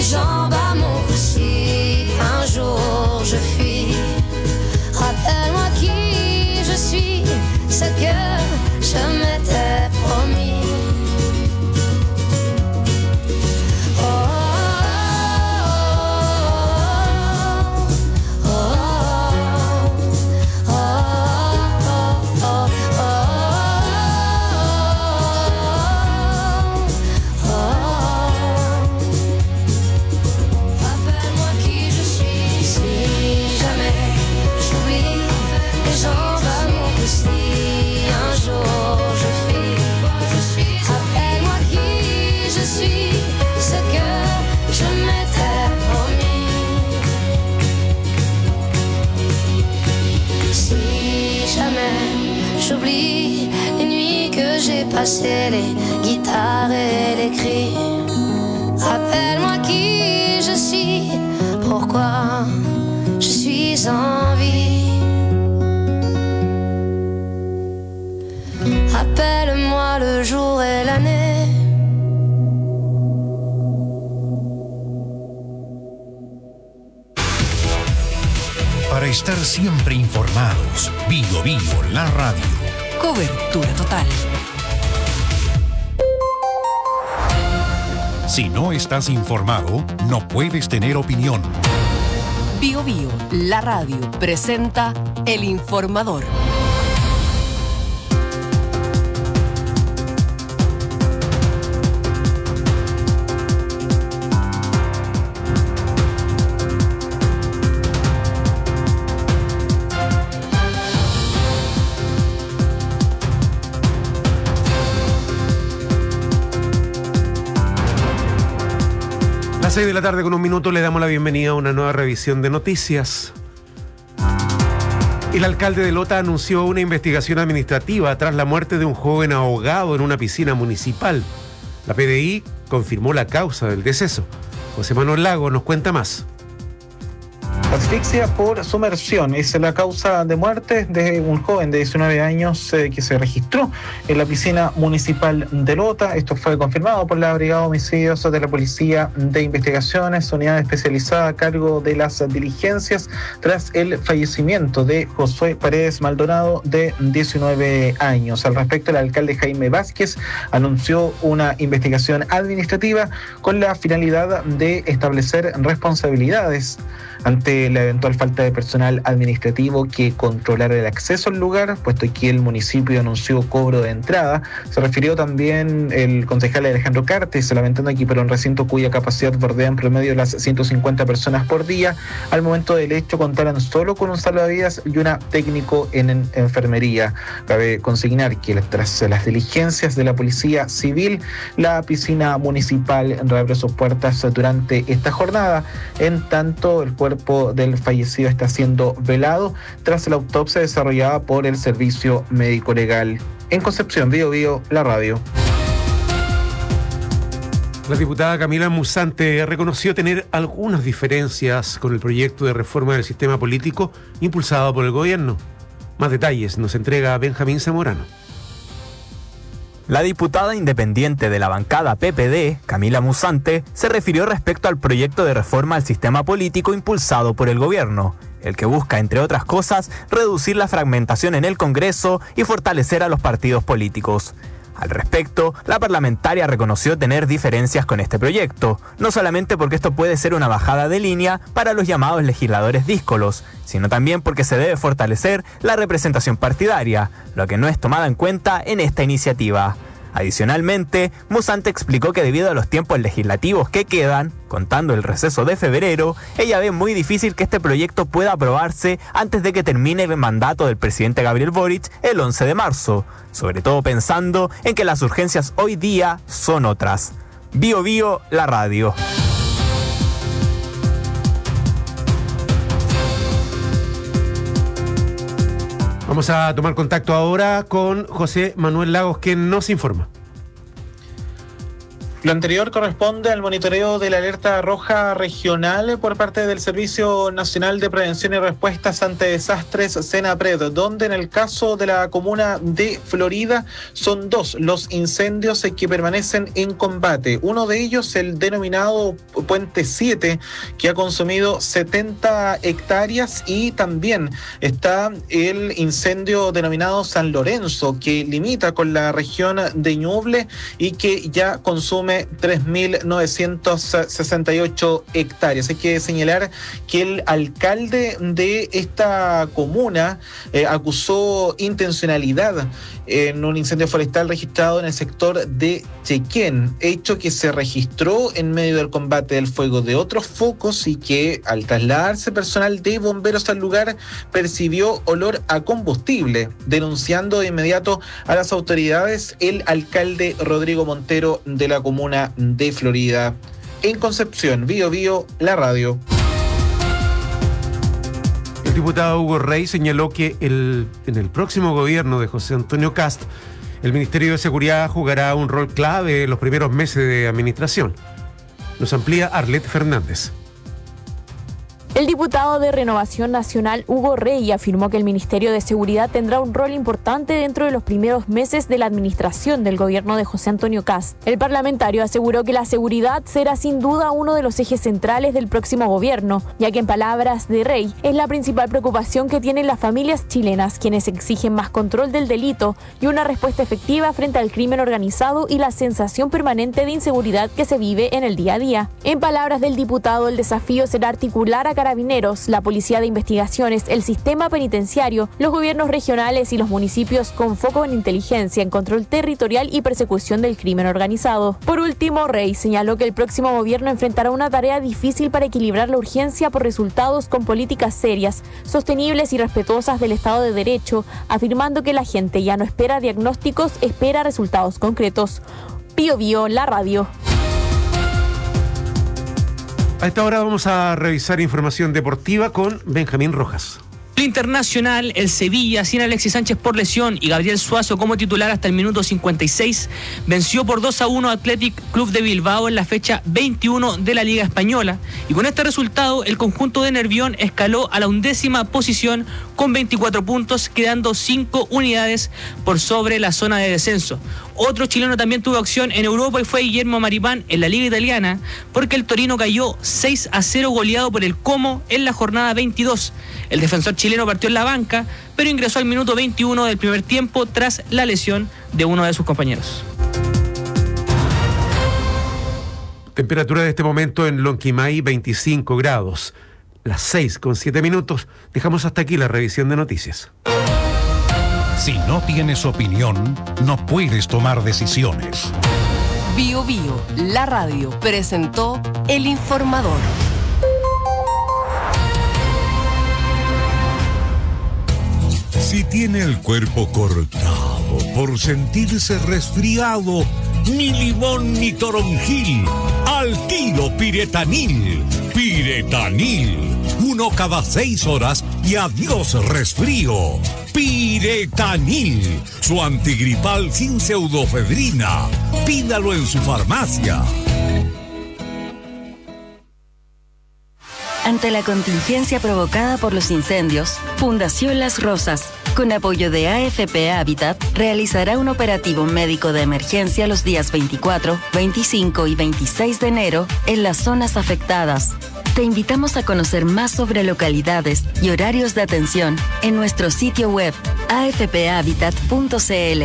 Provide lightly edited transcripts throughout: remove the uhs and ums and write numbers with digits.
les jambes à mon cou. Si un jour je fuis, rappelle-moi qui je suis, ce que je m'étais promis. J'oublie les nuits que j'ai passées, les guitares et les cris. Rappelle-moi qui je suis, pourquoi je suis en vie. Rappelle-moi le jour et l'année. Para estar siempre informados, Bio Bio, la radio. Cobertura total. Si no estás informado, no puedes tener opinión. Bio Bio, la radio, presenta El Informador. A las 6 de la tarde con un minuto le damos la bienvenida a una nueva revisión de noticias. El alcalde de Lota anunció una investigación administrativa tras la muerte de un joven ahogado en una piscina municipal. La PDI confirmó la causa del deceso. José Manuel Lagos nos cuenta más. Asfixia por sumersión es la causa de muerte de un joven de 19 años que se registró en la piscina municipal de Lota. Esto fue confirmado por la Brigada de Homicidios de la Policía de Investigaciones, unidad especializada a cargo de las diligencias tras el fallecimiento de Josué Paredes Maldonado, de 19 años. Al respecto, el alcalde Jaime Vázquez anunció una investigación administrativa con la finalidad de establecer responsabilidades ante la eventual falta de personal administrativo que controlara el acceso al lugar, puesto que el municipio anunció cobro de entrada. Se refirió también el concejal Alejandro Cartes, lamentando que para un recinto cuya capacidad bordea en promedio las 150 personas por día, al momento del hecho contaran solo con un salvavidas y una técnico en enfermería. Cabe consignar que tras las diligencias de la Policía Civil, la piscina municipal reabrió sus puertas durante esta jornada. En tanto, el cuerpo del fallecido está siendo velado tras la autopsia desarrollada por el Servicio Médico Legal. En Concepción, Bio Bio, la radio. La diputada Camila Musante reconoció tener algunas diferencias con el proyecto de reforma del sistema político impulsado por el gobierno. Más detalles nos entrega Benjamín Zamorano. La diputada independiente de la bancada PPD, Camila Musante, se refirió respecto al proyecto de reforma al sistema político impulsado por el gobierno, el que busca, entre otras cosas, reducir la fragmentación en el Congreso y fortalecer a los partidos políticos. Al respecto, la parlamentaria reconoció tener diferencias con este proyecto, no solamente porque esto puede ser una bajada de línea para los llamados legisladores díscolos, sino también porque se debe fortalecer la representación partidaria, lo que no es tomada en cuenta en esta iniciativa. Adicionalmente, Musante explicó que debido a los tiempos legislativos que quedan, contando el receso de febrero, ella ve muy difícil que este proyecto pueda aprobarse antes de que termine el mandato del presidente Gabriel Boric el 11 de marzo, sobre todo pensando en que las urgencias hoy día son otras. Bio Bio, la radio. Vamos a tomar contacto ahora con José Manuel Lagos, quien nos informa. Lo anterior corresponde al monitoreo de la alerta roja regional por parte del Servicio Nacional de Prevención y Respuestas ante Desastres, SENAPRED, donde en el caso de la comuna de Florida son 2 los incendios que permanecen en combate. Uno de ellos, el denominado Puente 7, que ha consumido 70 hectáreas, y también está el incendio denominado San Lorenzo, que limita con la región de Ñuble y que ya consume 3.968 hectáreas. Hay que señalar que el alcalde de esta comuna acusó intencionalidad en un incendio forestal registrado en el sector de Chequén, hecho que se registró en medio del combate del fuego de otros focos y que al trasladarse personal de bomberos al lugar percibió olor a combustible, denunciando de inmediato a las autoridades el alcalde Rodrigo Montero de la comuna de Florida. En Concepción, Bío Bío, la radio. El diputado Hugo Rey señaló que en el próximo gobierno de José Antonio Kast, el Ministerio de Seguridad jugará un rol clave en los primeros meses de administración. Nos amplía Arlet Fernández. El diputado de Renovación Nacional, Hugo Rey, afirmó que el Ministerio de Seguridad tendrá un rol importante dentro de los primeros meses de la administración del gobierno de José Antonio Kast. El parlamentario aseguró que la seguridad será sin duda uno de los ejes centrales del próximo gobierno, ya que en palabras de Rey, es la principal preocupación que tienen las familias chilenas, quienes exigen más control del delito y una respuesta efectiva frente al crimen organizado y la sensación permanente de inseguridad que se vive en el día a día. En palabras del diputado, el desafío será articular a Carabineros, la Policía de Investigaciones, el sistema penitenciario, los gobiernos regionales y los municipios con foco en inteligencia, en control territorial y persecución del crimen organizado. Por último, Rey señaló que el próximo gobierno enfrentará una tarea difícil para equilibrar la urgencia por resultados con políticas serias, sostenibles y respetuosas del Estado de Derecho, afirmando que la gente ya no espera diagnósticos, espera resultados concretos. Bío Bío, la radio. A esta hora vamos a revisar información deportiva con Benjamín Rojas. Internacional, el Sevilla, sin Alexis Sánchez por lesión y Gabriel Suazo como titular hasta el minuto 56, venció por 2-1 a Athletic Club de Bilbao en la fecha 21 de la Liga Española, y con este resultado el conjunto de Nervión escaló a la 11ª posición con 24 puntos, quedando 5 unidades por sobre la zona de descenso. Otro chileno también tuvo acción en Europa y fue Guillermo Maripán en la Liga Italiana, porque el Torino cayó 6-0 goleado por el Como en la jornada 22. El defensor chileno partió en la banca, pero ingresó al minuto 21 del primer tiempo tras la lesión de uno de sus compañeros. Temperatura de este momento en Lonquimay, 25 grados. Las 6:07. Dejamos hasta aquí la revisión de noticias. Si no tienes opinión, no puedes tomar decisiones. Bío Bío, la radio, presentó El Informador. Si tiene el cuerpo cortado por sentirse resfriado, ni limón ni toronjil, al tiro Piretanil. Piretanil, 1 cada 6 horas y adiós resfrío. Piretanil, su antigripal sin pseudofedrina. Pídalo en su farmacia. Ante la contingencia provocada por los incendios, Fundación Las Rosas, con apoyo de AFP Habitat, realizará un operativo médico de emergencia los días 24, 25 y 26 de enero en las zonas afectadas. Te invitamos a conocer más sobre localidades y horarios de atención en nuestro sitio web afphabitat.cl.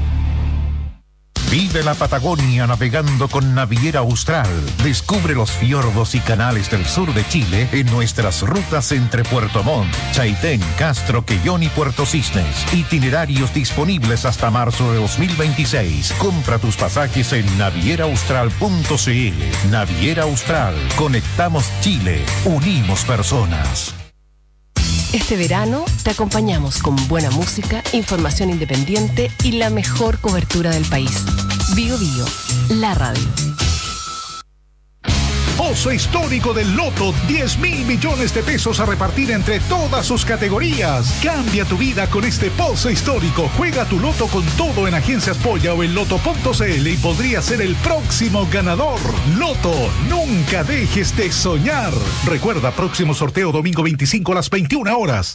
Vive la Patagonia navegando con Naviera Austral. Descubre los fiordos y canales del sur de Chile en nuestras rutas entre Puerto Montt, Chaitén, Castro, Quellón y Puerto Cisnes. Itinerarios disponibles hasta marzo de 2026. Compra tus pasajes en navieraaustral.cl. Naviera Austral. Conectamos Chile. Unimos personas. Este verano te acompañamos con buena música, información independiente y la mejor cobertura del país. Bío Bío, la radio. Pozo Histórico del Loto, 10.000 millones de pesos a repartir entre todas sus categorías. Cambia tu vida con este Pozo Histórico. Juega tu loto con todo en Agencias Polla o en loto.cl y podría ser el próximo ganador. Loto, nunca dejes de soñar. Recuerda, próximo sorteo domingo 25 a las 21 horas.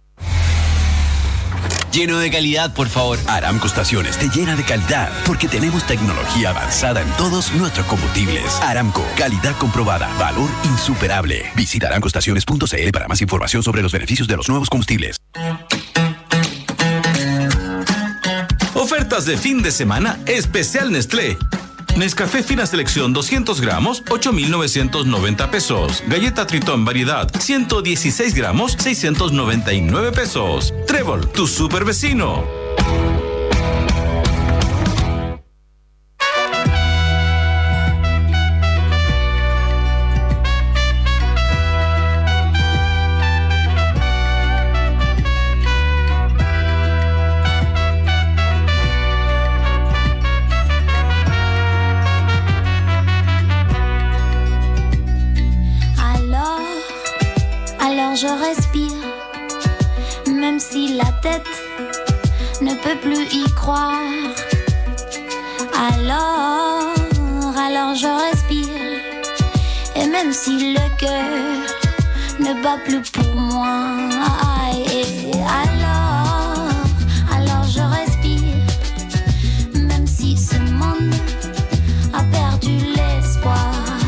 Lleno de calidad, por favor. Aramco Estaciones te llena de calidad porque tenemos tecnología avanzada en todos nuestros combustibles. Aramco, calidad comprobada, valor insuperable. Visita aramcoestaciones.cl para más información sobre los beneficios de los nuevos combustibles. Ofertas de fin de semana especial Nestlé. Nescafé Fina Selección 200 gramos, 8,990 pesos. Galleta Tritón Variedad, 116 gramos, 699 pesos. Trébol, tu super vecino. Je respire, même si la tête ne peut plus y croire. Alors je respire, et même si le cœur ne bat plus pour moi. Alors je respire, même si ce monde a perdu l'espoir.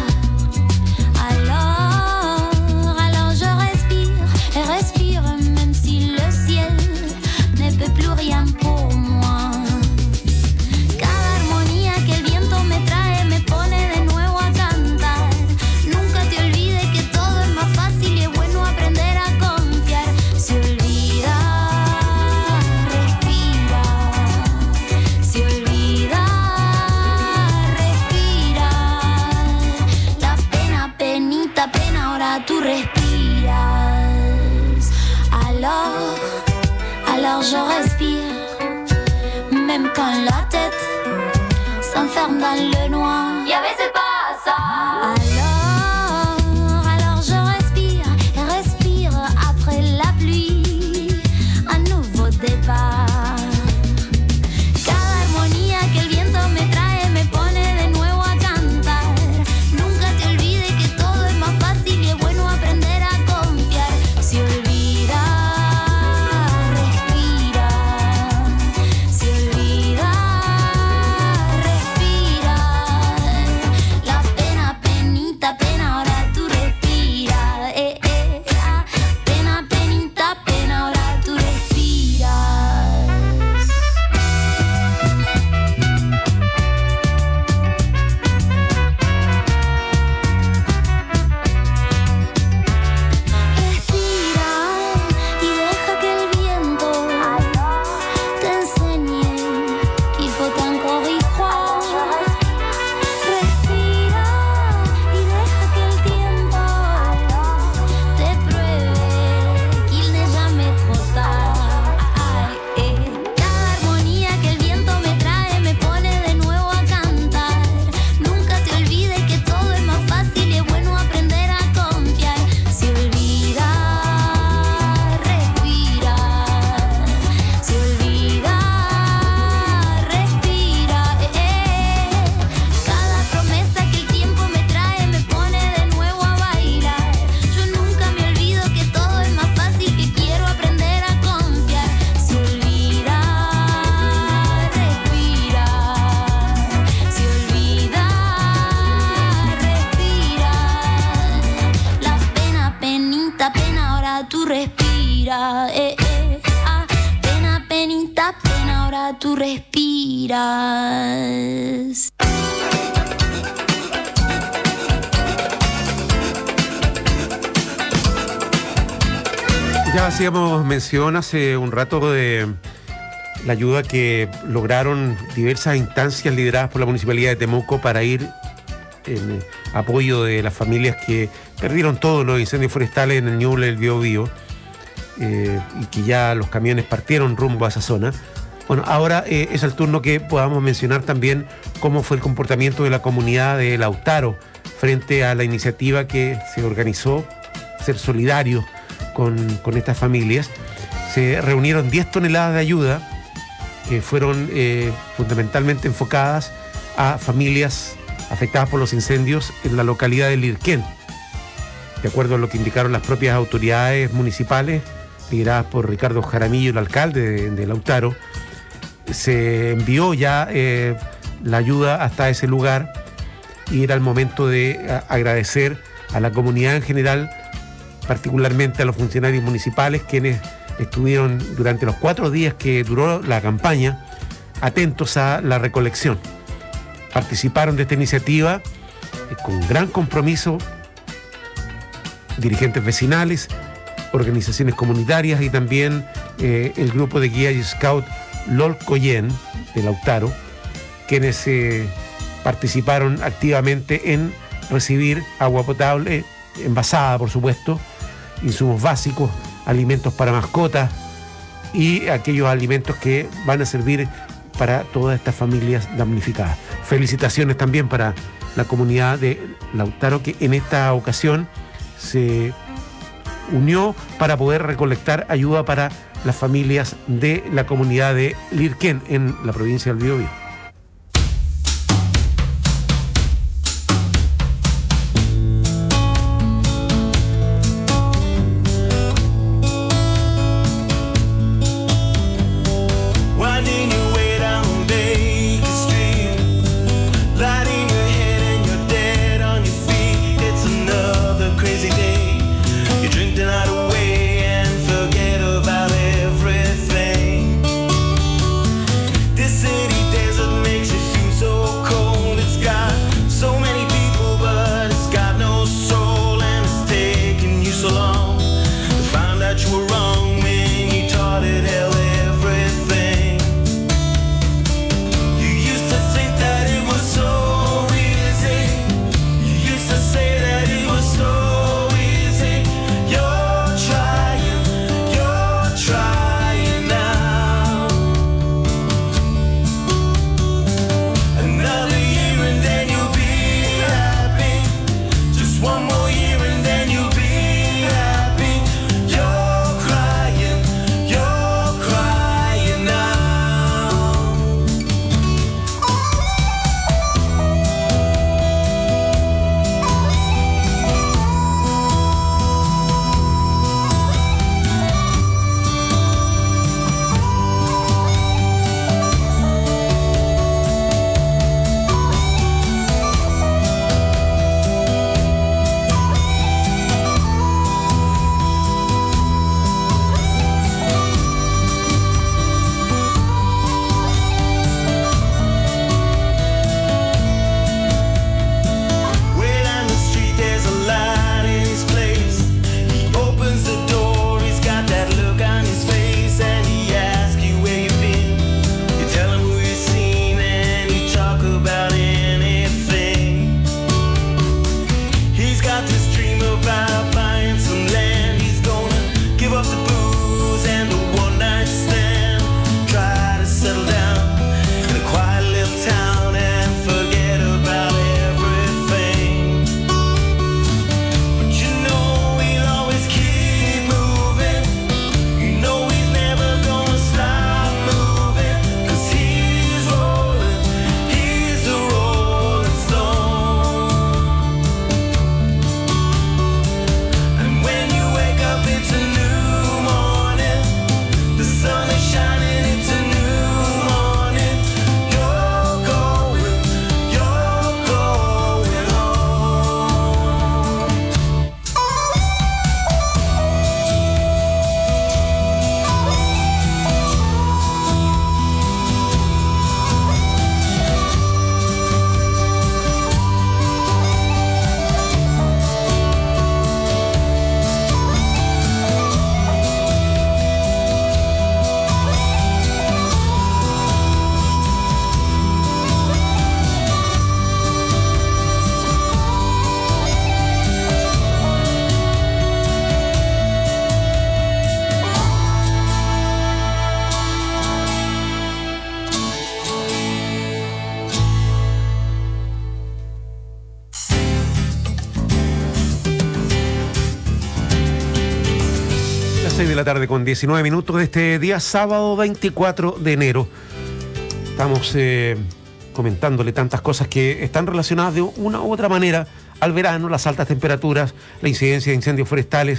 Plus rien pour moi. Cada armonía que el viento me trae me pone de nuevo a cantar. Nunca te olvides que todo es más fácil y es bueno aprender a confiar. Se olvida, respira. Se olvida, respira. La pena, penita, pena, ahora tú respiras. Alors je respire, même quand la tête s'enferme dans le noir. Y a veces pasa. Alors je respire et respire après la pluie, un nouveau départ. Cada armonía que el viento me trae me pone de nuevo a cantar. Nunca te olvides que todo es más fácil y es bueno aprender a confiar. Se olvida. Tú respiras. Ya hacíamos mención hace un rato de la ayuda que lograron diversas instancias lideradas por la Municipalidad de Temuco para ir en apoyo de las familias que perdieron todos los incendios forestales en el Ñuble, el Biobío, y que ya los camiones partieron rumbo a esa zona. Bueno, ahora es el turno que podamos mencionar también cómo fue el comportamiento de la comunidad de Lautaro frente a la iniciativa que se organizó, Ser Solidarios con estas familias. Se reunieron 10 toneladas de ayuda que fueron fundamentalmente enfocadas a familias afectadas por los incendios en la localidad de Lirquén. De acuerdo a lo que indicaron las propias autoridades municipales, lideradas por Ricardo Jaramillo, el alcalde de Lautaro, se envió ya la ayuda hasta ese lugar y era el momento de agradecer a la comunidad en general, particularmente a los funcionarios municipales, quienes estuvieron durante los 4 días que duró la campaña atentos a la recolección. Participaron de esta iniciativa con gran compromiso dirigentes vecinales, organizaciones comunitarias y también el grupo de guía y scout LOL Coyen de Lautaro, quienes participaron activamente en recibir agua potable, envasada por supuesto, insumos básicos, alimentos para mascotas y aquellos alimentos que van a servir para todas estas familias damnificadas. Felicitaciones también para la comunidad de Lautaro, que en esta ocasión se unió para poder recolectar ayuda para las familias de la comunidad de Lirquén en la provincia del Biobío. This city, there's a 6 de la tarde con 19 minutos de este día, sábado 24 de enero. Estamos comentándole tantas cosas que están relacionadas de una u otra manera al verano, las altas temperaturas, la incidencia de incendios forestales,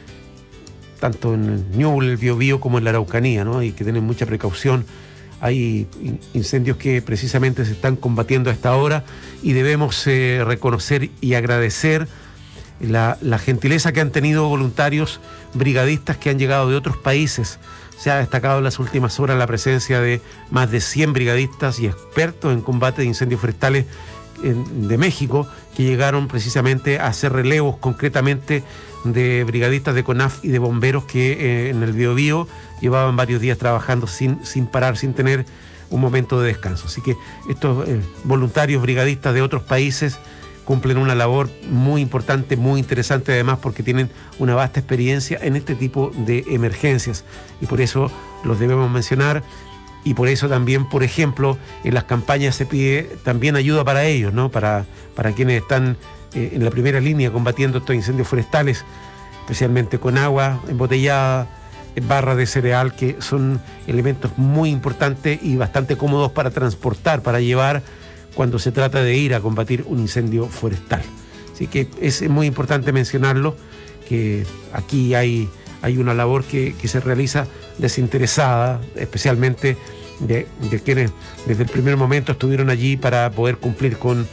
tanto en el Ñuble, el Biobío, como en la Araucanía, ¿no? Hay que tener mucha precaución. Hay incendios que precisamente se están combatiendo a esta hora y debemos reconocer y agradecer la gentileza que han tenido voluntarios brigadistas que han llegado de otros países. Se ha destacado en las últimas horas la presencia de más de 100 brigadistas y expertos en combate de incendios forestales de México, que llegaron precisamente a hacer relevos concretamente de brigadistas de CONAF y de bomberos que en el Biobío llevaban varios días trabajando sin parar, sin tener un momento de descanso. Así que estos voluntarios brigadistas de otros países cumplen una labor muy importante, muy interesante además, porque tienen una vasta experiencia en este tipo de emergencias y por eso los debemos mencionar. Y por eso también, por ejemplo, en las campañas se pide también ayuda para ellos, ¿no? Para quienes están en la primera línea combatiendo estos incendios forestales, especialmente con agua embotellada, barras de cereal, que son elementos muy importantes y bastante cómodos para transportar, para llevar cuando se trata de ir a combatir un incendio forestal. Así que es muy importante mencionarlo, que aquí hay una labor que se realiza desinteresada, especialmente de quienes desde el primer momento estuvieron allí para poder cumplir con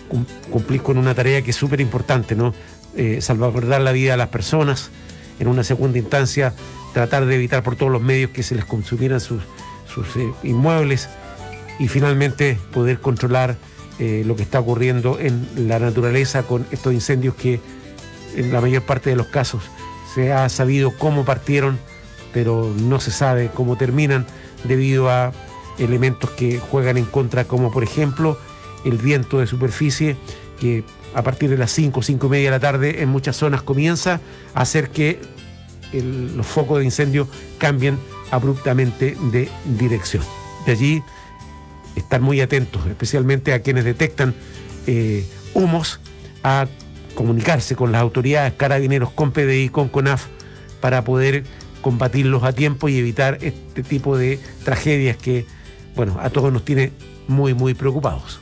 una tarea que es súper importante, ¿no? Salvaguardar la vida de las personas, en una segunda instancia tratar de evitar por todos los medios que se les consumieran sus inmuebles y finalmente poder controlar lo que está ocurriendo en la naturaleza con estos incendios que en la mayor parte de los casos se ha sabido cómo partieron, pero no se sabe cómo terminan debido a elementos que juegan en contra, como por ejemplo el viento de superficie, que a partir de las 5:30 de la tarde en muchas zonas comienza a hacer que los focos de incendio cambien abruptamente de dirección. De allí estar muy atentos, especialmente a quienes detectan humos, a comunicarse con las autoridades, Carabineros, con PDI, con CONAF, para poder combatirlos a tiempo y evitar este tipo de tragedias que, bueno, a todos nos tiene muy, muy preocupados.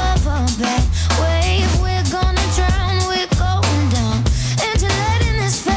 We're gonna drown, we're going down. Into letting this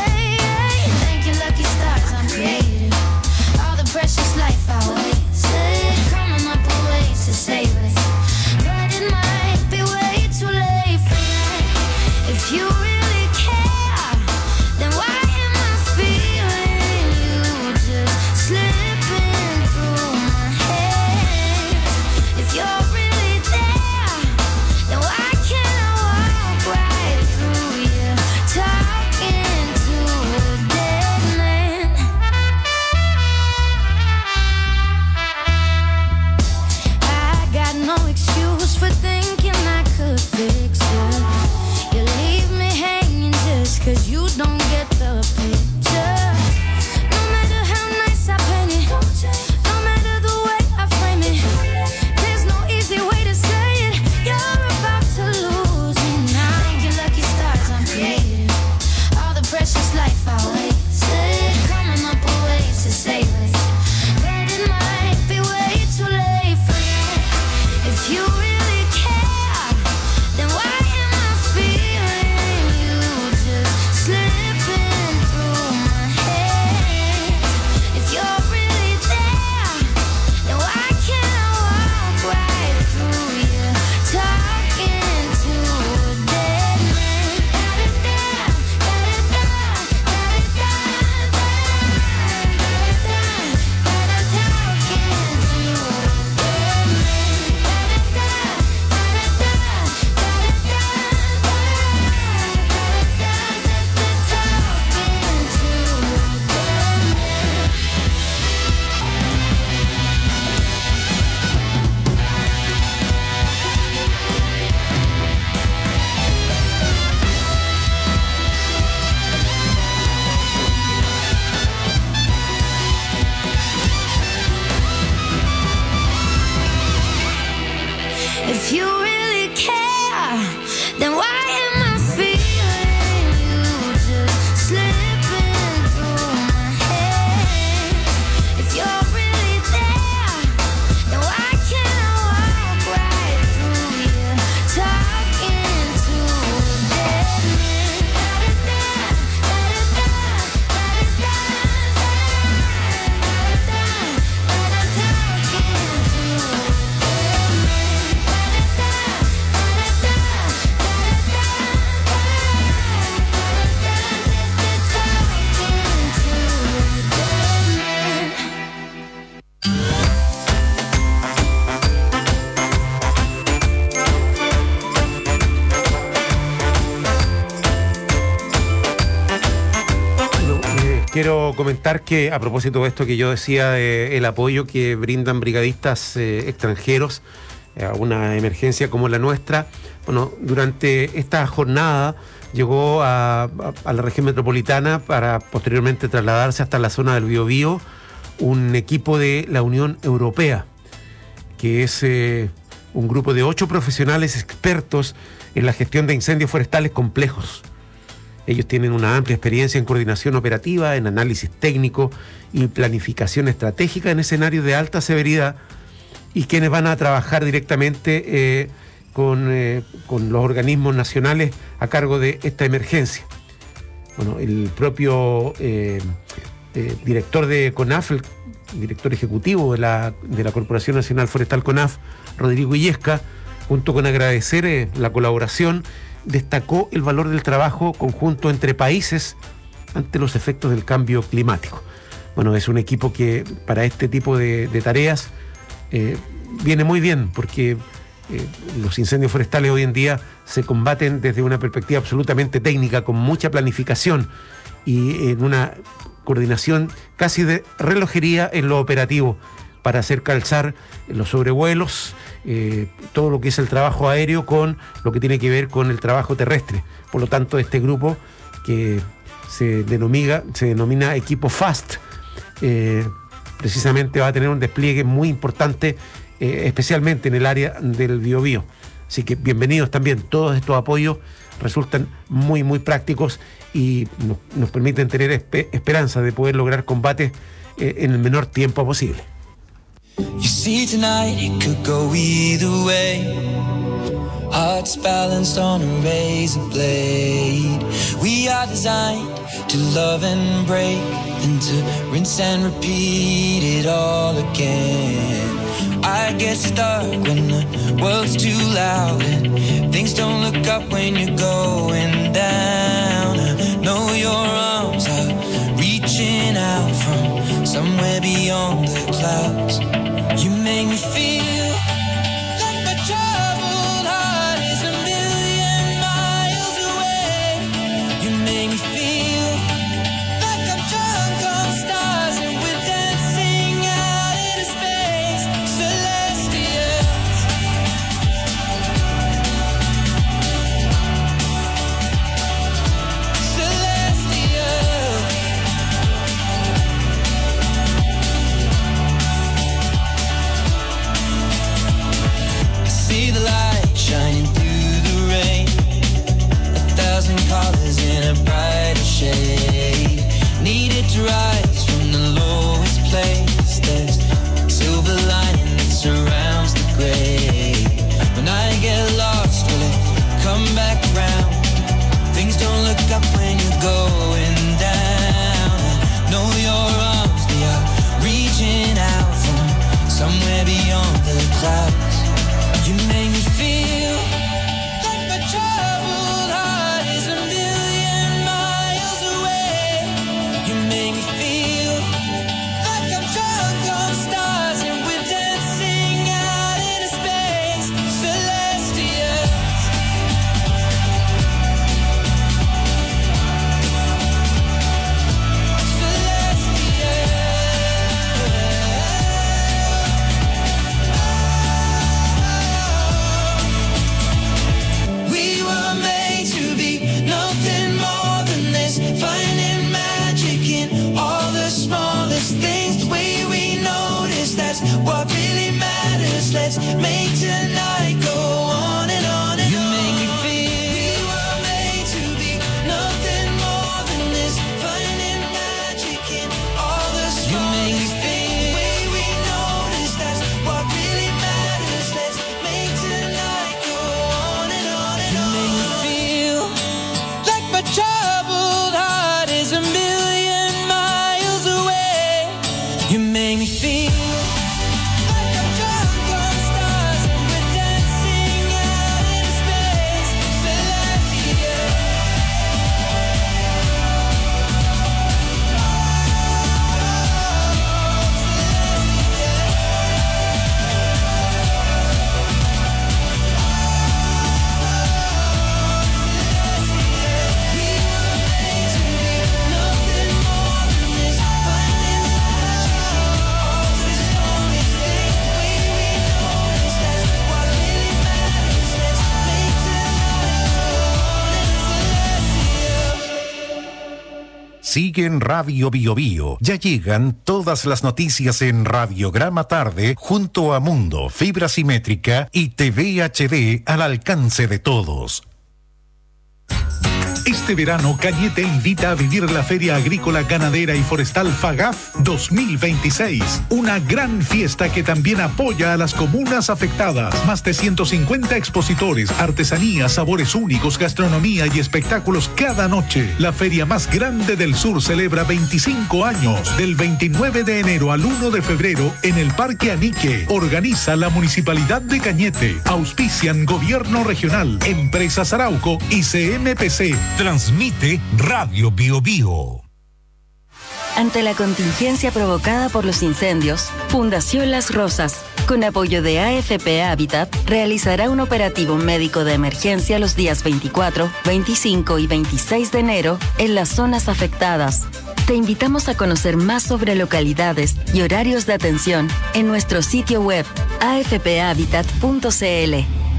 quiero comentar que, a propósito de esto que yo decía, el apoyo que brindan brigadistas extranjeros a una emergencia como la nuestra, bueno, durante esta jornada llegó a la región metropolitana para posteriormente trasladarse hasta la zona del Biobío un equipo de la Unión Europea, que es un grupo de 8 profesionales expertos en la gestión de incendios forestales complejos. Ellos tienen una amplia experiencia en coordinación operativa, en análisis técnico y planificación estratégica en escenarios de alta severidad, y quienes van a trabajar directamente con los organismos nacionales a cargo de esta emergencia. Bueno, el propio director de CONAF, el director ejecutivo de la Corporación Nacional Forestal CONAF, Rodrigo Illesca, junto con agradecer la colaboración, destacó el valor del trabajo conjunto entre países ante los efectos del cambio climático. Bueno, es un equipo que para este tipo de tareas viene muy bien, porque los incendios forestales hoy en día se combaten desde una perspectiva absolutamente técnica, con mucha planificación y en una coordinación casi de relojería en lo operativo, para hacer calzar los sobrevuelos, todo lo que es el trabajo aéreo con lo que tiene que ver con el trabajo terrestre. Por lo tanto, este grupo, que se denomina equipo FAST, precisamente va a tener un despliegue muy importante, especialmente en el área del Biobío. Así que bienvenidos también. Todos estos apoyos resultan muy, muy prácticos y nos permiten tener esperanza de poder lograr combates en el menor tiempo posible. You see tonight it could go either way. Hearts balanced on a razor blade. We are designed to love and break, and to rinse and repeat it all again. I get stuck when the world's too loud and things don't look up when you're going down. I know your arms are reaching out from somewhere beyond the clouds. You make me feel like my troubled heart is a million miles away. You make me feel like I'm drunk on stars and we're dancing out into space. Celestials. Celestials. Sigue en Radio Bio Bio. Ya llegan todas las noticias en Radiograma Tarde junto a Mundo, Fibra Simétrica y TV HD al alcance de todos. Este verano, Cañete invita a vivir la Feria Agrícola, Ganadera y Forestal FAGAF 2026. Una gran fiesta que también apoya a las comunas afectadas. Más de 150 expositores, artesanías, sabores únicos, gastronomía y espectáculos cada noche. La feria más grande del sur celebra 25 años. Del 29 de enero al 1 de febrero en el Parque Anique. Organiza la Municipalidad de Cañete. Auspician Gobierno Regional, Empresas Arauco y CMPC. Transmite Radio Bio Bio. Ante la contingencia provocada por los incendios, Fundación Las Rosas, con apoyo de AFP Habitat, realizará un operativo médico de emergencia los días 24, 25 y 26 de enero en las zonas afectadas. Te invitamos a conocer más sobre localidades y horarios de atención en nuestro sitio web afphabitat.cl.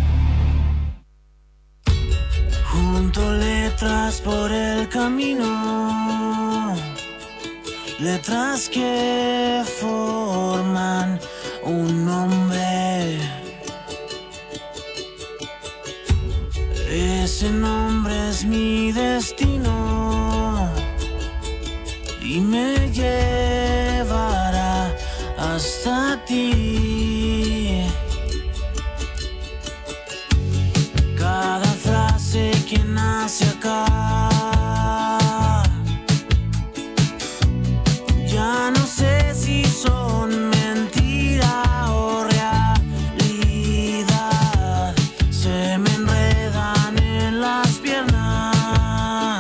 Junto letras por el camino, letras que forman un nombre. Ese nombre es mi destino y me llevará hasta ti. Cada frase que nace acá ya no sé si son mentira o realidad. Se me enredan en las piernas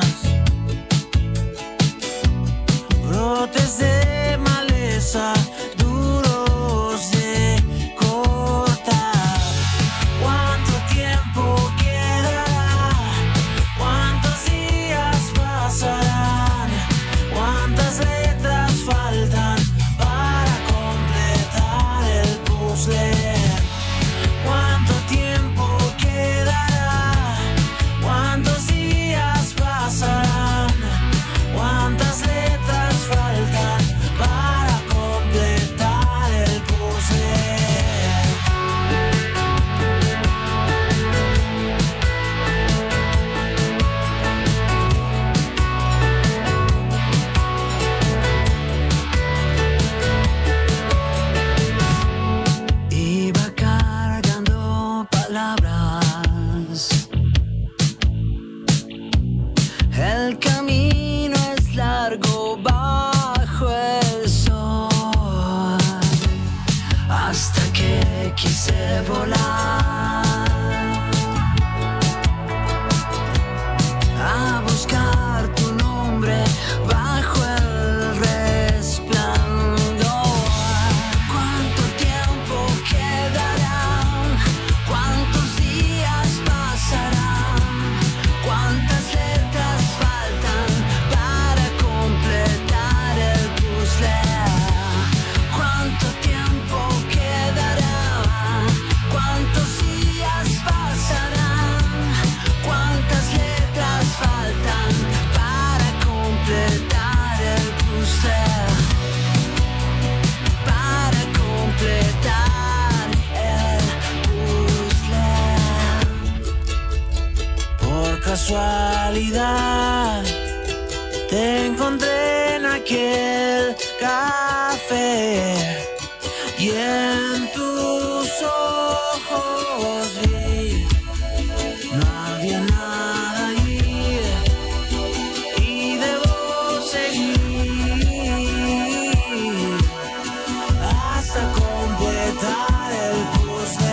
brotes de maleza duros de cortar. ¿Cuánto tiempo quedará? ¿Cuántos días pasarán? ¿Cuántas letras faltan para completar el puzzle? ¿Cuánto tiempo quedará? ¿Cuántos días pasarán? ¿Cuántas letras faltan para completar el puzzle? Iba cargando palabras. El camino es largo bajo el sol, hasta que quise volar a buscar tu nombre bajo el resplandor. ¿Cuánto tiempo quedará? ¿Cuántos días pasarán? ¿Cuántas letras faltan para completar el puzzle? ¿Cuánto tiempo quedará? ¿Cuántos días pasarán? ¿Cuántas letras faltan para completar el puzzle? Para completar el puzzle. Por casualidad te encontré en aquel café y en tus ojos vi no había nada allí y debo seguir hasta completar el puzzle.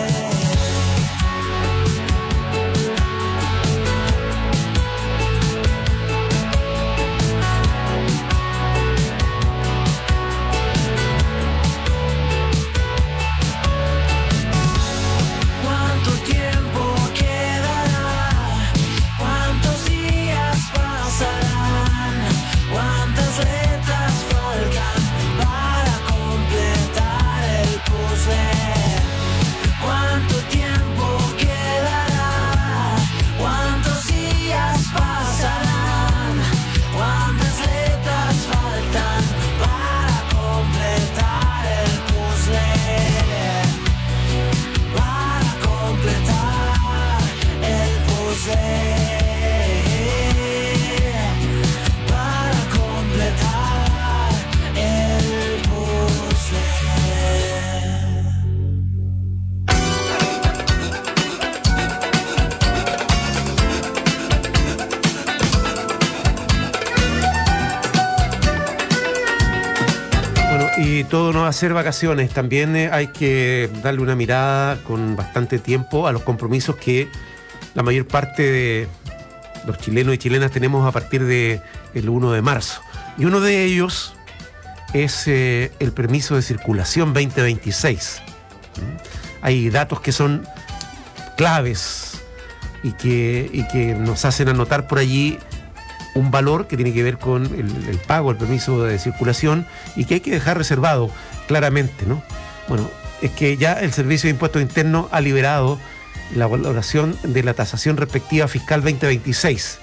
Y todo no va a ser vacaciones. También hay que darle una mirada con bastante tiempo a los compromisos que la mayor parte de los chilenos y chilenas tenemos a partir del 1 de marzo. Y uno de ellos es el permiso de circulación 2026. Hay datos que son claves y que nos hacen anotar por allí un valor que tiene que ver con el pago del permiso de circulación y que hay que dejar reservado claramente, ¿no? Bueno, es que ya el Servicio de Impuestos Internos ha liberado la valoración de la tasación respectiva fiscal 2026.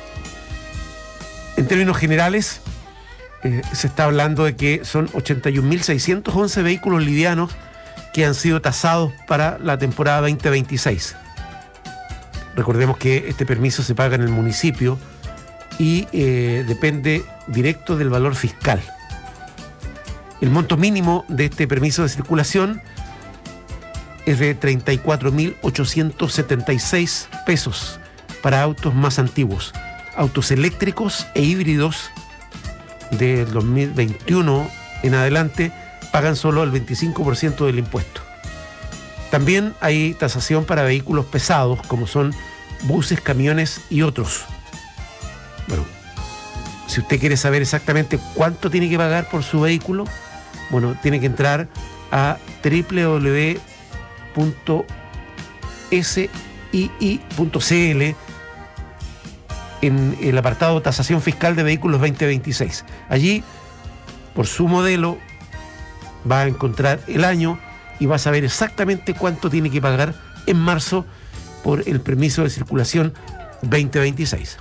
En términos generales, se está hablando de que son 81.611 vehículos livianos que han sido tasados para la temporada 2026. Recordemos que este permiso se paga en el municipio y depende directo del valor fiscal. El monto mínimo de este permiso de circulación es de 34.876 pesos para autos más antiguos. Autos eléctricos e híbridos del 2021 en adelante pagan solo el 25% del impuesto. También hay tasación para vehículos pesados como son buses, camiones y otros. Bueno, si usted quiere saber exactamente cuánto tiene que pagar por su vehículo, bueno, tiene que entrar a www.sii.cl en el apartado tasación fiscal de vehículos 2026. Allí, por su modelo, va a encontrar el año y va a saber exactamente cuánto tiene que pagar en marzo por el permiso de circulación 2026.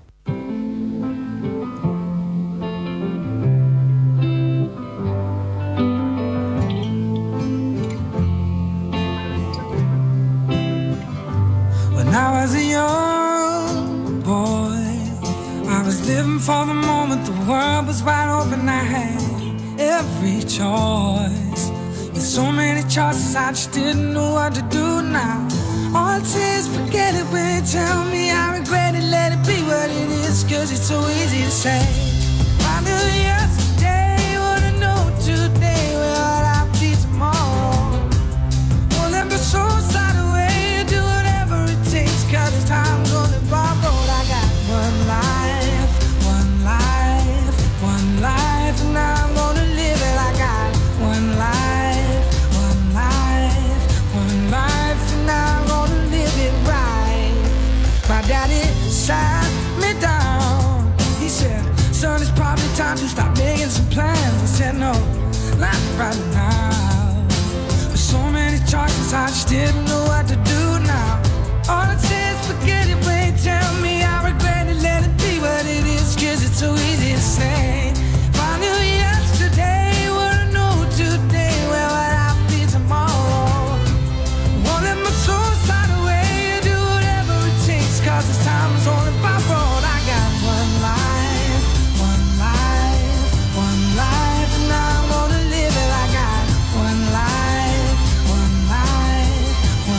When I was a young boy, I was living for the moment. The world was wide open. I had every choice. With so many choices, I just didn't know what to do now. All I'd say is forget it when you tell me I regret it. Let it be what it is, 'cause it's so easy to say. I knew yesterday what I know today. Well, I'll be tomorrow. Well, let me so slide away, do whatever it takes, 'cause the time's only borrowed. I got one life, one life, one life, and I'm gonna live it. I got one life, one life, one life, and I'm gonna live it right. My daddy sat me down. He said, son, it's probably time to stop making some plans. I said, no, not right now. With so many choices, I just didn't know what to do now. All I say is forget it when you tell me I regret it. Let it be what it is, 'cause it's so easy to say. If I knew yesterday what I know today, well, I'll be tomorrow. Won't let my soul slide away, do whatever it takes, 'cause this time is only borrowed. I got one life, one life, one life, and I'm gonna live it. I got one life, one life,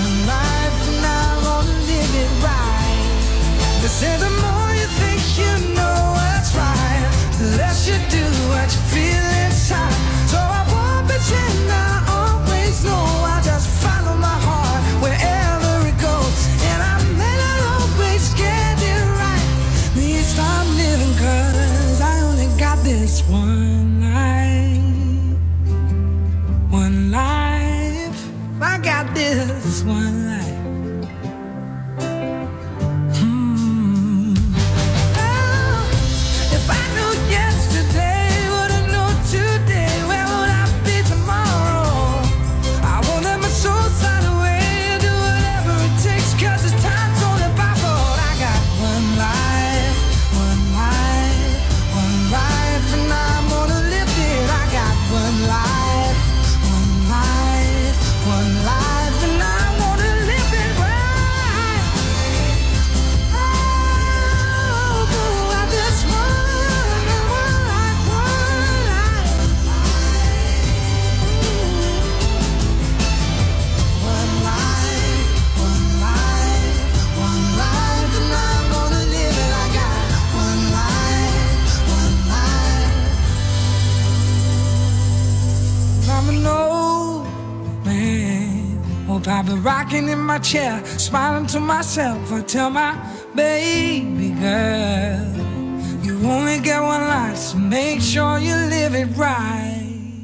hope. I've been rocking in my chair, smiling to myself. I tell my baby girl, you only get one life, so make sure you live it right.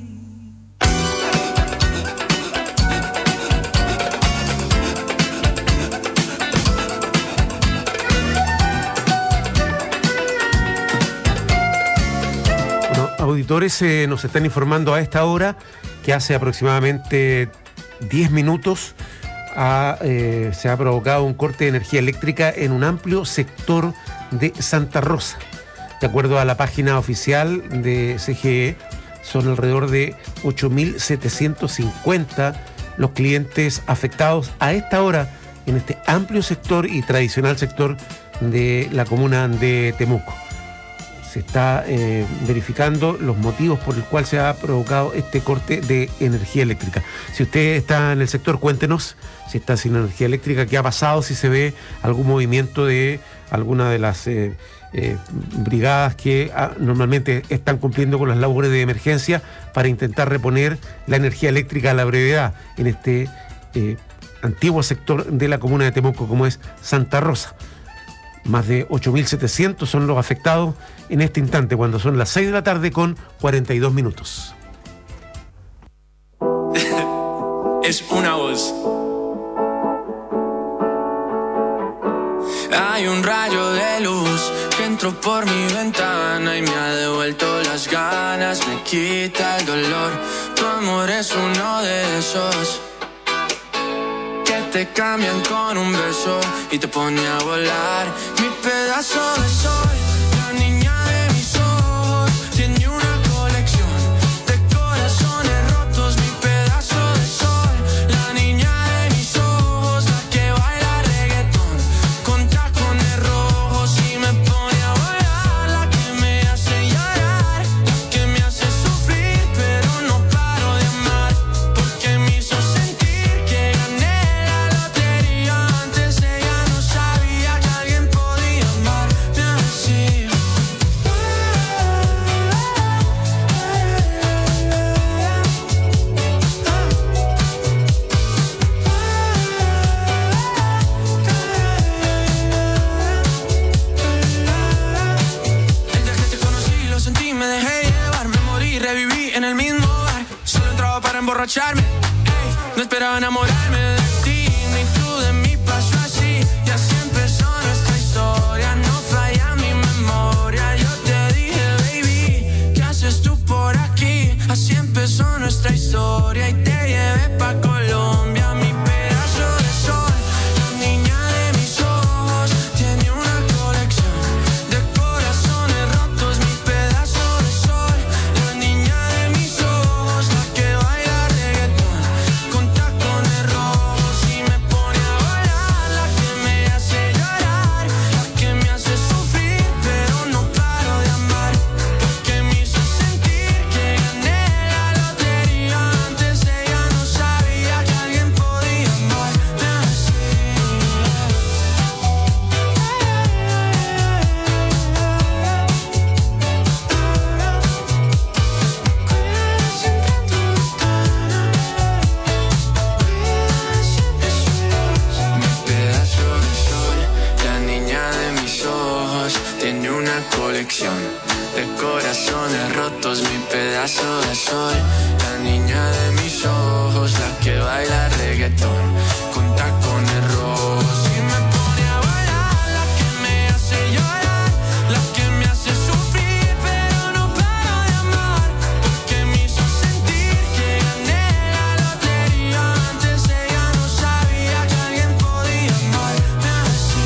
Auditores nos están informando a esta hora que hace aproximadamente 10 minutos se ha provocado un corte de energía eléctrica en un amplio sector de Santa Rosa. De acuerdo a la página oficial de CGE, son alrededor de 8.750 los clientes afectados a esta hora en este amplio sector y tradicional sector de la comuna de Temuco. Se está verificando los motivos por el cual se ha provocado este corte de energía eléctrica. Si usted está en el sector, cuéntenos si está sin energía eléctrica, qué ha pasado, si se ve algún movimiento de alguna de las brigadas que normalmente están cumpliendo con las labores de emergencia para intentar reponer la energía eléctrica a la brevedad en este antiguo sector de la comuna de Temuco como es Santa Rosa. Más de 8.700 son los afectados en este instante, cuando son las 6 de la tarde con 42 minutos. Es una voz. Hay un rayo de luz que entró por mi ventana y me ha devuelto las ganas, me quita el dolor. Tu amor es uno de esos que te cambian con un beso y te pone a volar. Mi pedazo de sol, la niña de mis ojos, tiene una colección de corazones rotos. Mi pedazo de sol, la niña de mis ojos, la que baila reggaetón con tacones rojos y me pone a volar. La que me hace llorar, la que me hace sufrir, pero no paro de amar, porque me hizo sentir que gané. Antes ella no sabía que alguien podía amarme así. Desde que te conocí lo sentí, me dejé llevar, me morí, reviví en el mismo bar. Solo entraba para emborracharme, ey, no esperaba enamorarme de ti. De mí pasó así y así empezó nuestra historia. No falla mi memoria. Yo te dije, baby, ¿qué haces tú por aquí? Así empezó nuestra historia y te llevé pa' Colombia. Mi pedazo de sol, la niña de mis ojos, tiene una colección de corazones rotos. Mi pedazo de sol, la niña de mis ojos, la que baila reggaetón con tacones rojos y me pone a volar. La que me hace llorar, la que me hace sufrir, pero no paro de amar, porque me hizo sentir que gané la lotería. Antes ella no sabía que alguien podía amarme así. Mi pedazo de sol, la niña de mis ojos, tiene una colección de corazones rotos. Mi pedazo de sol, la niña de mis ojos, la que baila reggaetón con tacones rojos y me pone a volar. La que me hace llorar, la que me hace sufrir, pero no paro de amar, porque me hizo sentir que gané la lotería. Antes ella no sabía que alguien podía amarme así.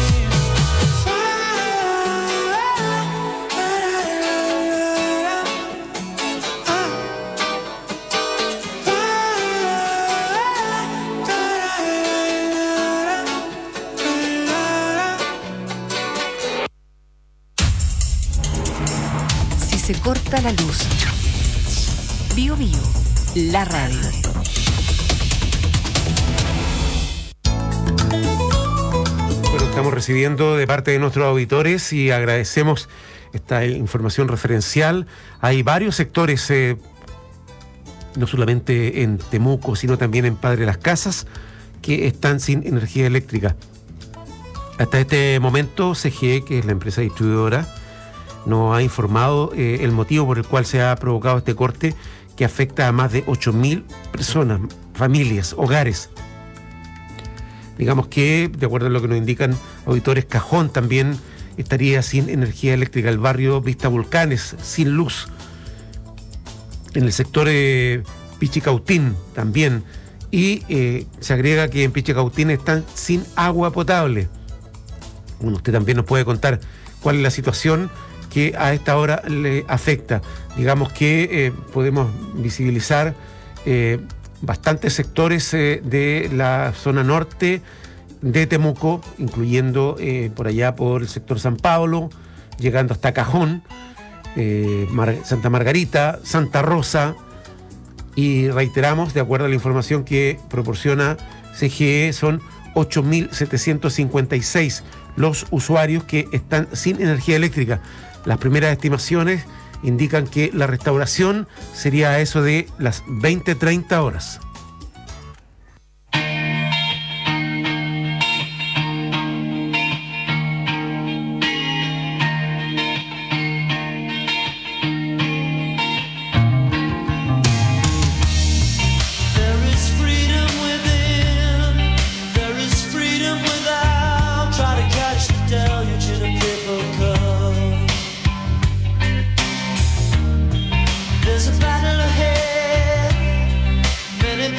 Si se corta la luz, Bio Bio, la radio. Bueno, estamos recibiendo de parte de nuestros auditores y agradecemos esta información referencial. Hay varios sectores, no solamente en Temuco, sino también en Padre Las Casas, que están sin energía eléctrica. Hasta este momento, CGE, que es la empresa distribuidora, nos ha informado el motivo por el cual se ha provocado este corte, que afecta a más de 8.000 personas, familias, hogares. Digamos que, de acuerdo a lo que nos indican auditores, Cajón también estaría sin energía eléctrica, el barrio Vista Volcanes sin luz, en el sector Pichicautín también, y se agrega que en Pichicautín están sin agua potable. Bueno, usted también nos puede contar cuál es la situación que a esta hora le afecta. Digamos que podemos visibilizar bastantes sectores de la zona norte de Temuco, incluyendo por allá por el sector San Pablo, llegando hasta Cajón, Santa Margarita, Santa Rosa, y reiteramos, de acuerdo a la información que proporciona CGE, son 8.756 los usuarios que están sin energía eléctrica. Las primeras estimaciones indican que la restauración sería a eso de las 20-30 horas. Many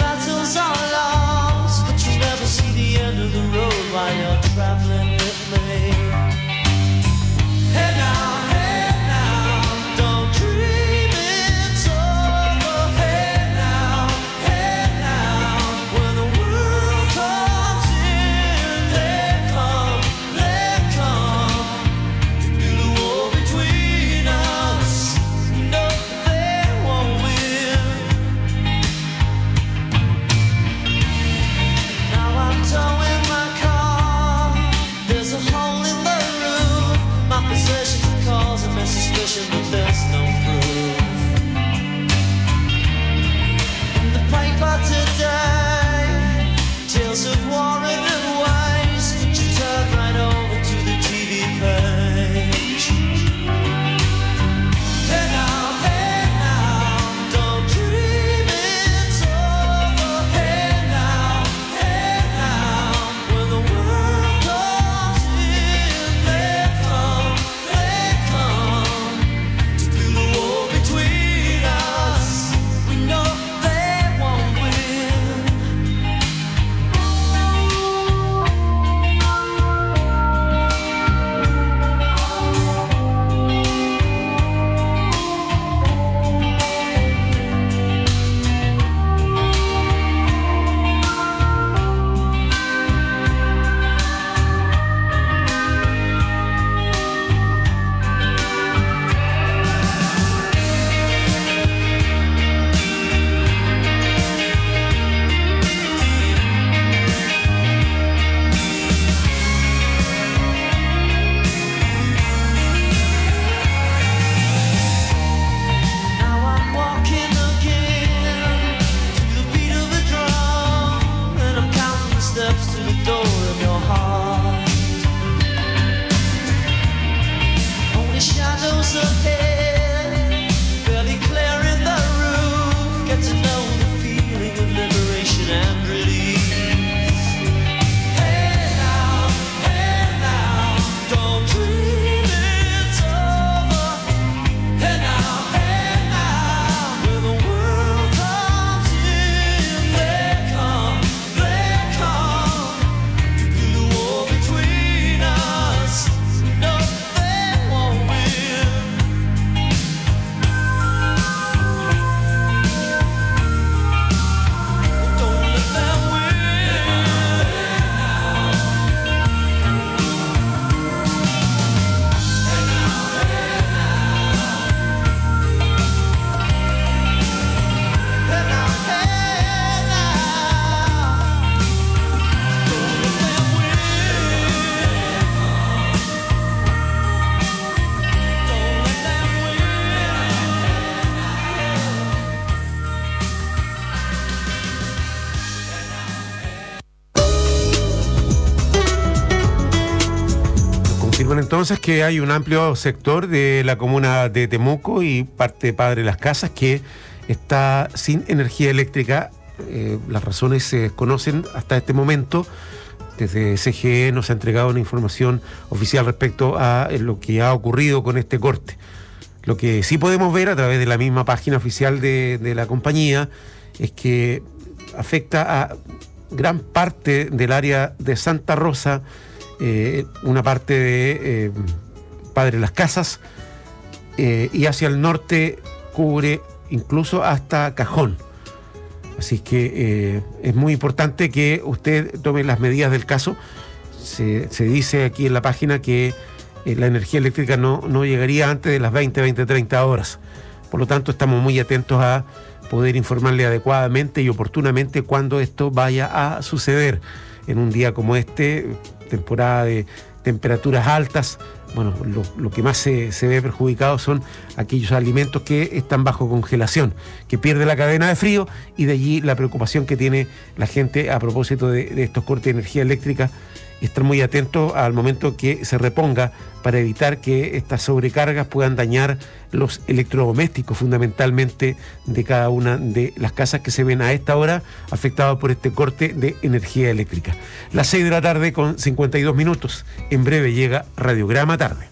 confirman entonces que hay un amplio sector de la comuna de Temuco y parte de Padre Las Casas que está sin energía eléctrica. Las razones se desconocen hasta este momento. Desde CGE nos ha entregado una información oficial respecto a lo que ha ocurrido con este corte. Lo que sí podemos ver a través de la misma página oficial de la compañía es que afecta a gran parte del área de Santa Rosa, una parte de Padre Las Casas, y hacia el norte cubre incluso hasta Cajón. Así que es muy importante que usted tome las medidas del caso. Se dice aquí en la página que la energía eléctrica no llegaría antes de las 30 horas. Por lo tanto, estamos muy atentos a poder informarle adecuadamente y oportunamente cuando esto vaya a suceder. En un día como este, temporada de temperaturas altas, bueno, lo que más se ve perjudicado son aquellos alimentos que están bajo congelación, que pierde la cadena de frío, y de allí la preocupación que tiene la gente a propósito de estos cortes de energía eléctrica, y estar muy atentos al momento que se reponga para evitar que estas sobrecargas puedan dañar los electrodomésticos, fundamentalmente de cada una de las casas que se ven a esta hora afectadas por este corte de energía eléctrica. Las 6 de la tarde con 52 minutos. En breve llega Radiograma Tarde.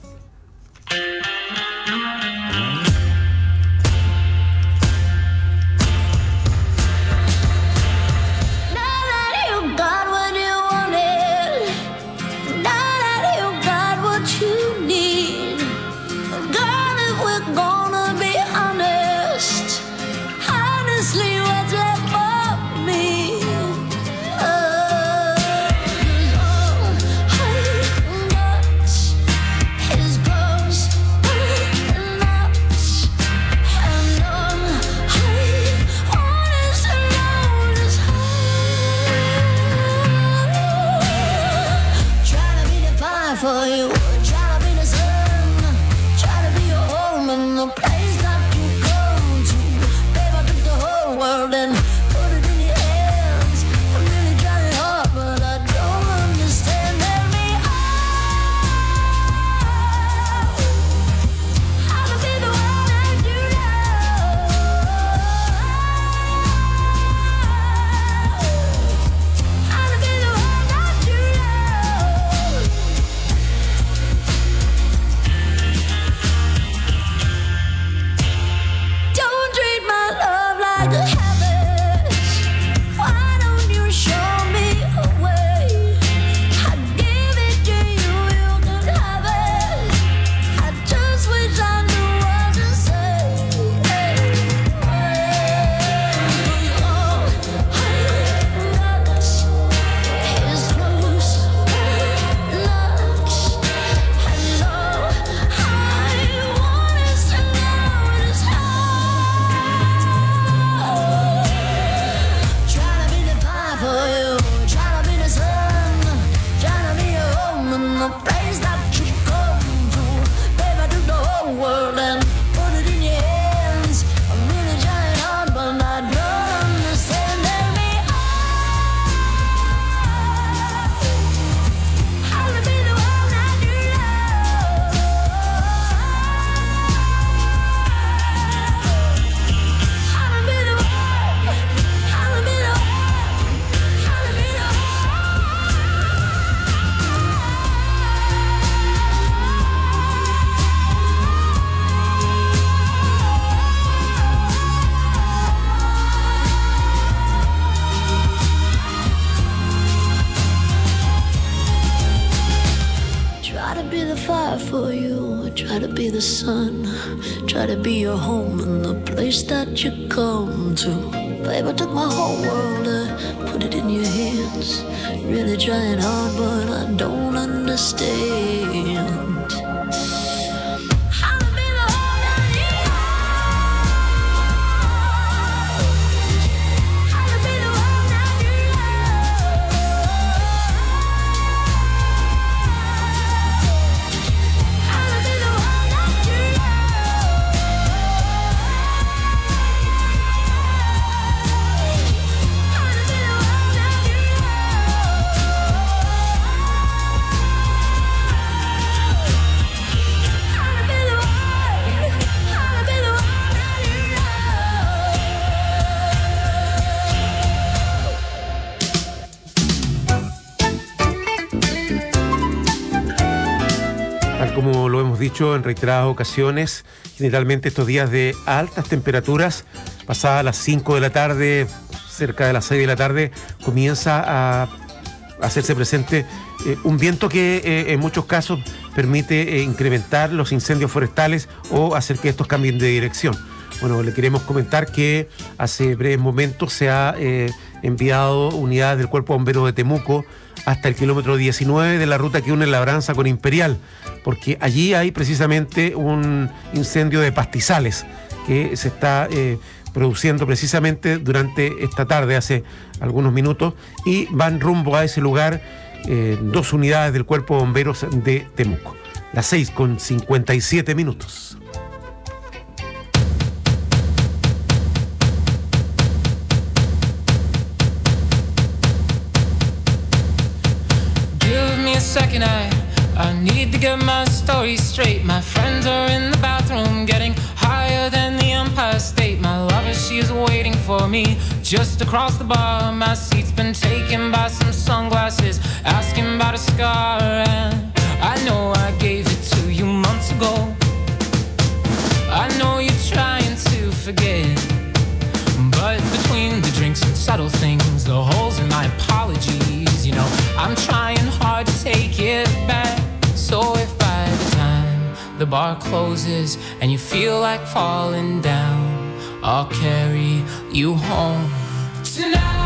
the sun. Try to be your home in the place that you come to. Babe, I took my whole world, I put it in your hands. Really trying hard, but I don't understand. Tal como lo hemos dicho en reiteradas ocasiones, generalmente estos días de altas temperaturas, pasadas las 5 de la tarde, cerca de las 6 de la tarde, comienza a hacerse presente un viento que en muchos casos permite incrementar los incendios forestales o hacer que estos cambien de dirección. Bueno, le queremos comentar que hace breves momentos se ha enviado unidades del Cuerpo Bombero de Temuco hasta el kilómetro 19 de la ruta que une Labranza con Imperial, porque allí hay precisamente un incendio de pastizales que se está produciendo precisamente durante esta tarde, hace algunos minutos, y van rumbo a ese lugar 2 unidades del Cuerpo de Bomberos de Temuco. Las 6:57. Second, I need to get my story straight. My friends are in the bathroom getting higher than the Empire State. My lover, she is waiting for me just across the bar. My seat's been taken by some sunglasses, asking about a scar. And I know I gave it to you months ago. I know you're trying to forget, but between the drinks and subtle things, the holes in my apologies, you know, I'm trying hard to take it back. So if by the time the bar closes and you feel like falling down, I'll carry you home tonight.